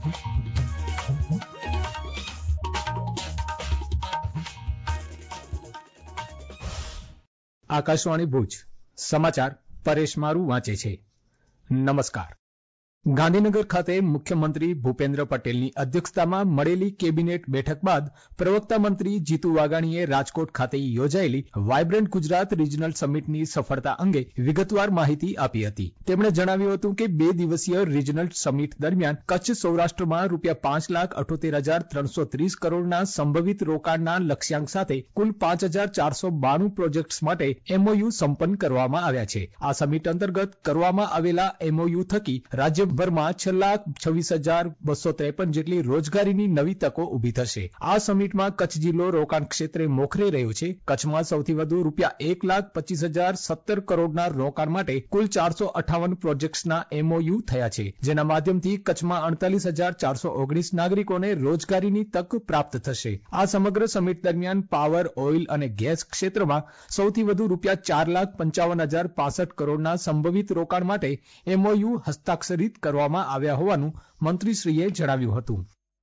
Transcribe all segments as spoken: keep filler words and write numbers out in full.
આકાશવાણી ભુજ સમાચાર પરેશ મારું વાંચે છે. નમસ્કાર. ગાંધીનગર ખાતે મુખ્યમંત્રી ભૂપેન્દ્ર પટેલની અધ્યક્ષતામાં મળેલી કેબિનેટ બેઠક બાદ પ્રવક્તા મંત્રી જીતુ વાઘાણીએ રાજકોટ ખાતે યોજાયેલી વાયબ્રન્ટ ગુજરાત રિજનલ સમિટની સફળતા અંગે વિગતવાર માહિતી આપી હતી. તેમણે જણાવ્યું હતું કે બે દિવસીય રિજનલ સમિટ દરમિયાન કચ્છ સૌરાષ્ટ્રમાં રૂપિયા પાંચ લાખ અઠોતેર હજાર ત્રણસો ત્રીસ કરોડના સંભવિત રોકાણના લક્ષ્યાંક સાથે કુલ પાંચ હજાર ચારસો બાણું પ્રોજેક્ટ્સ માટે એમઓયુ સંપન્ન કરવામાં આવ્યા છે. આ સમિટ અંતર્ગત કરવામાં આવેલા એમઓયુ થકી રાજ્ય ભરમાં છ લાખ છવ્વીસ હજાર બસો ત્રેપન જેટલી રોજગારીની નવી તકો ઉભી થશે. આ સમિટમાં કચ્છ જિલ્લો રોકાણ ક્ષેત્રે મોખરે રહ્યો છે. કચ્છમાં સૌથી વધુ રૂપિયા એક લાખ પચીસ હજાર સત્તર કરોડના રોકાણ માટે કુલ ચારસો અઠાવન પ્રોજેક્ટ્સના એમઓયુ થયા છે, જેના માધ્યમથી કચ્છમાં અડતાલીસ હજાર ચારસો ઓગણીસ નાગરિકોને રોજગારીની તક પ્રાપ્ત થશે. આ સમગ્ર સમિટ દરમિયાન પાવર, ઓઇલ અને ગેસ ક્ષેત્રમાં સૌથી વધુ રૂપિયા ચાર લાખ પંચાવન હજાર પાસઠ કરોડના સંભવિત રોકાણ માટે એમઓયુ હસ્તાક્ષરિત કરવામાં આવ્યા હોવાનું મંત્રીશ્રીએ જણાવ્યું હતું.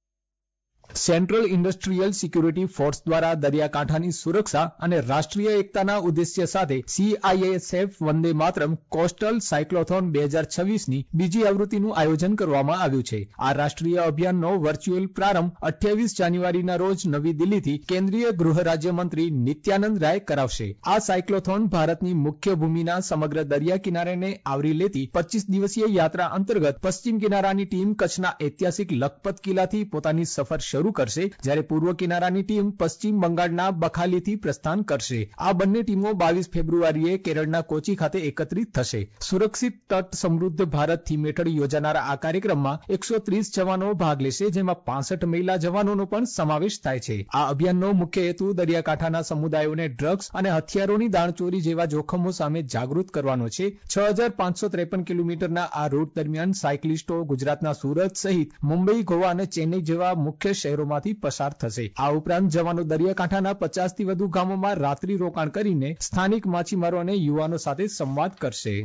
સેન્ટ્રલ ઇન્ડસ્ટ્રીયલ સિક્યુરિટી ફોર્સ દ્વારા દરિયાકાંઠાની સુરક્ષા અને રાષ્ટ્રીય એકતાના ઉદ્દેશ્ય સાથે CISF Vande Mataram coastal cyclothon બે હજાર છવ્વીસની બીજી આવૃત્તિનું આયોજન કરવામાં આવ્યું છે. આ રાષ્ટ્રીય અભિયાનનો વર્ચ્યુઅલ પ્રારંભ અઠ્યાવીસ જાન્યુઆરીના રોજ નવી દિલ્હીથી કેન્દ્રીય ગૃહ રાજ્યમંત્રી નિત્યાનંદ રાય કરાવશે. આ સાયક્લોથોન ભારતની મુખ્ય ભૂમિના સમગ્ર દરિયા કિનારેને આવરી લેતી પચીસ દિવસીય યાત્રા અંતર્ગત પશ્ચિમ કિનારાની ટીમ કચ્છના ઐતિહાસિક લખપત કિલ્લાથી પોતાની સફર શરૂ કરશે, જ્યારે પૂર્વ કિનારાની ટીમ પશ્ચિમ બંગાળના બખાલીથી પ્રસ્થાન કરશે. આ બંને ટીમો બાવીસ ફેબ્રુઆરીએ કેરળના કોચી ખાતે એકત્રિત થશે. સુરક્ષિત તટ સમૃદ્ધ ભારત થીમ હેઠળ યોજાનારા આ કાર્યક્રમમાં એકસો ત્રીસ જવાનો ભાગ લેશે, જેમાં પાસઠ મહિલા જવાનોનો પણ સમાવેશ થાય છે. આ અભિયાનનો મુખ્ય હેતુ દરિયાકાંઠાના સમુદાયોને ડ્રગ્સ અને હથિયારોની દાણચોરી જેવા જોખમો સામે જાગૃત કરવાનો છે. છ હજાર પાંચસો ત્રેપન કિલોમીટરના આ રૂટ દરમિયાન સાયકલિસ્ટો ગુજરાતના સુરત સહિત મુંબઈ, ગોવા અને ચેન્નઈ જેવા મુખ્ય શહેરોમાંથી પસાર થશે. આ ઉપરાંત જવાનો દરિયાકાંઠાના પચાસ થી વધુ ગામોમાં રાત્રિ રોકાણ કરીને સ્થાનિક માછીમારો અને યુવાનો સાથે સંવાદ કરશે.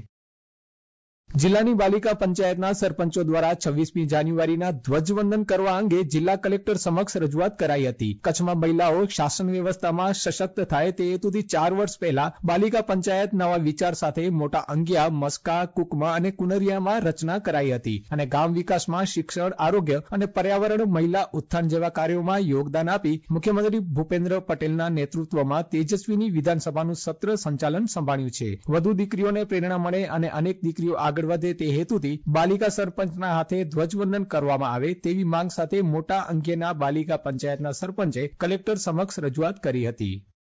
જિલ્લાની બાલિકા પંચાયતના સરપંચો દ્વારા છવ્વીસમી જાન્યુઆરીના ધ્વજવંદન કરવા અંગે જિલ્લા કલેક્ટર સમક્ષ રજૂઆત કરાઈ હતી. કચ્છમાં મહિલાઓ શાસન વ્યવસ્થામાં સશક્ત થાય તે હેતુથી ચાર વર્ષ પહેલા બાલિકા પંચાયત નવા વિચાર સાથે મોટા અંગિયા, મસ્કા, કુકમા અને કુનરિયામાં રચના કરાઈ હતી અને ગામ વિકાસમાં શિક્ષણ, આરોગ્ય અને પર્યાવરણ, મહિલા ઉત્થાન જેવા કાર્યોમાં યોગદાન આપી મુખ્યમંત્રી ભૂપેન્દ્ર પટેલના નેતૃત્વમાં તેજસ્વીની વિધાનસભાનું સત્ર સંચાલન સંભાળ્યું છે. વધુ દીકરીઓને પ્રેરણા મળે અને અનેક દીકરીઓ આગળ વધે તે હેતુથી બાલિકા સરપંચના હાથે ધ્વજવંદન કરવામાં આવે તેવી માંગ સાથે મોટા અંગેના બાલિકા પંચાયતના સરપંચે કલેક્ટર સમક્ષ રજૂઆત કરી હતી.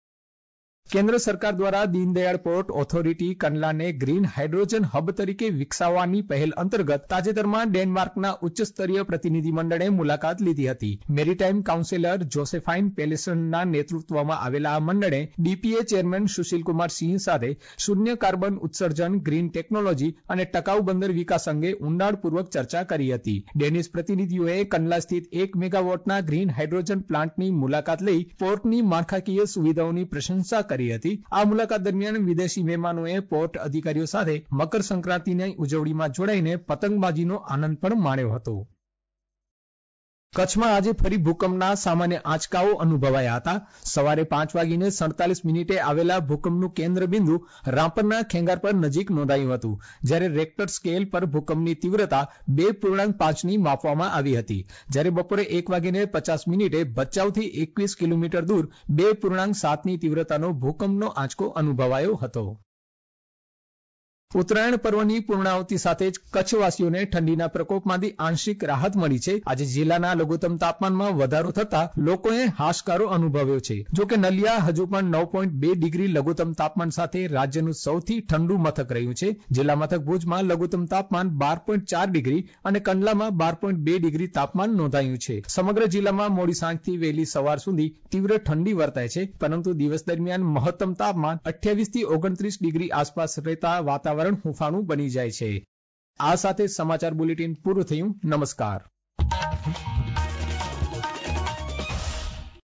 કેન્દ્ર સરકાર દ્વારા દીનદયાળ પોર્ટ ઓથોરિટી કંડલાને ગ્રીન હાઇડ્રોજન હબ તરીકે વિકસાવવાની પહેલ અંતર્ગત તાજેતરમાં ડેનમાર્કના ઉચ્ચ સ્તરીય પ્રતિનિધિ મંડળે મુલાકાત લીધી હતી. મેરીટાઇમ કાઉન્સિલર જોસેફાઇન પેલેસનના નેતૃત્વમાં આવેલા આ મંડળે ડીપીએ ચેરમેન સુશીલકુમાર સિંહ સાથે શૂન્ય કાર્બન ઉત્સર્જન, ગ્રીન ટેકનોલોજી અને ટકાઉ બંદર વિકાસ અંગે ઊંડાણપૂર્વક ચર્ચા કરી હતી. ડેનિશ પ્રતિનિધિઓએ કંડલા સ્થિત એક મેગાવોટના ગ્રીન હાઇડ્રોજન પ્લાન્ટની મુલાકાત લઈ પોર્ટની માળખાકીય સુવિધાઓની પ્રશંસા કરી હતી. આ મુલાકાત દરમિયાન વિદેશી મહેમાનોએ પોર્ટ અધિકારીઓ સાથે મકર સંક્રાંતિની ઉજવણીમાં જોડાઈને પતંગબાજીનો આનંદ પણ માણ્યો હતો. કચ્છમાં આજે ફરી ભૂકંપના સામાન્ય આંચકાઓ અનુભવાયા હતા. સવારે પાંચ વાગીને સડતાલીસ મિનિટે આવેલા ભૂકંપનું કેન્દ્ર બિંદુ રાપરના ખેંગારપર નજીક નોંધાયું હતું, જ્યારે રેક્ટર સ્કેલ પર ભૂકંપની તીવ્રતા બે પૂર્ણાંક પાંચની માપવામાં આવી હતી. જ્યારે બપોરે એક વાગીને પચાસ મિનિટે ભચાઉથી એકવીસ કિલોમીટર દૂર બે પૂર્ણાંક સાતની તીવ્રતાનો ભૂકંપનો આંચકો અનુભવાયો હતો. ઉત્તરાયણ પર્વની પૂર્ણાહુતિ સાથે જ કચ્છવાસીઓને ઠંડીના પ્રકોપમાંથી આંશિક રાહત મળી છે. આજે જિલ્લાના લઘુત્તમ તાપમાનમાં વધારો થતા લોકોએ હાશકારો અનુભવ્યો છે. જોકે નલિયા હજુ પણ નવ પોઈન્ટ બે ડિગ્રી લઘુત્તમ તાપમાન સાથે રાજ્યનું સૌથી ઠંડુ મથક રહ્યું છે. જિલ્લા મથક ભુજમાં લઘુત્તમ તાપમાન બાર પોઈન્ટ ચાર ડિગ્રી અને કંડલામાં બાર પોઈન્ટ બે ડિગ્રી તાપમાન નોંધાયું છે. સમગ્ર જિલ્લામાં મોડી સાંજથી વહેલી સવાર સુધી તીવ્ર ઠંડી વર્તાય છે, પરંતુ દિવસ દરમિયાન મહત્તમ તાપમાન અઠ્યાવીસ થી ઓગણત્રીસ ડિગ્રી આસપાસ રહેતા વાતાવરણ હુંફાળું બની જાય છે. આ સાથે સમાચાર બુલેટિન પૂરું થયું. નમસ્કાર.